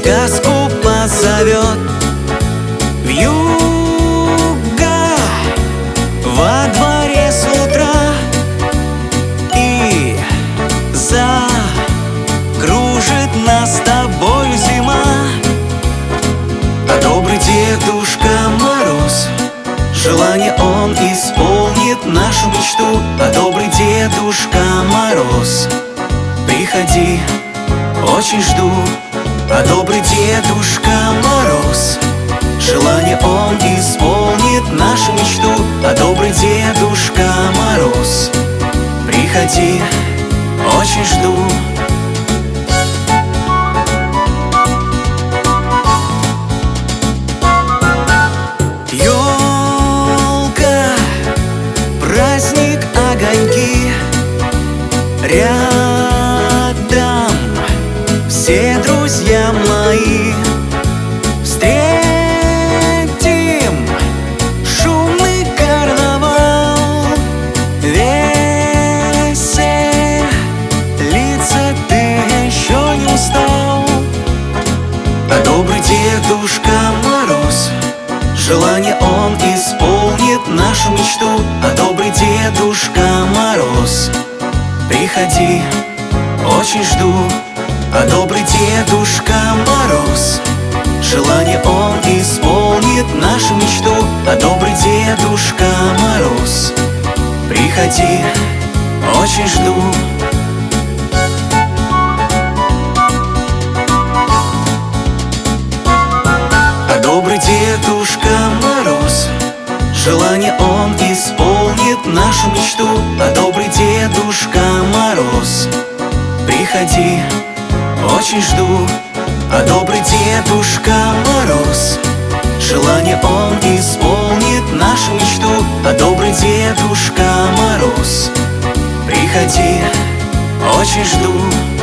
сказку позовет вьюга во дворе с утра, и закружит нас с тобою зима. А добрый Дедушка Мороз, желание он исполнит нашу мечту. А добрый Дедушка Мороз, приходи, очень жду. А добрый Дедушка Мороз, желание он исполнит нашу мечту. А добрый Дедушка Мороз, приходи, очень жду. Ёлка, праздник, огоньки, рядом все друзья мои. Встретим шумный карнавал, веселиться ты еще не устал. А добрый Дедушка Мороз, желание он исполнит нашу мечту. А добрый Дедушка Мороз, приходи, очень жду. А добрый Дедушка Мороз, желание он исполнит нашу мечту. А добрый Дедушка Мороз, приходи, очень жду. А добрый Дедушка Мороз, желание он исполнит нашу мечту. А добрый Дедушка Мороз, приходи, очень жду. А добрый Дедушка Мороз, желание он исполнит нашу мечту. А добрый Дедушка Мороз, приходи, очень жду.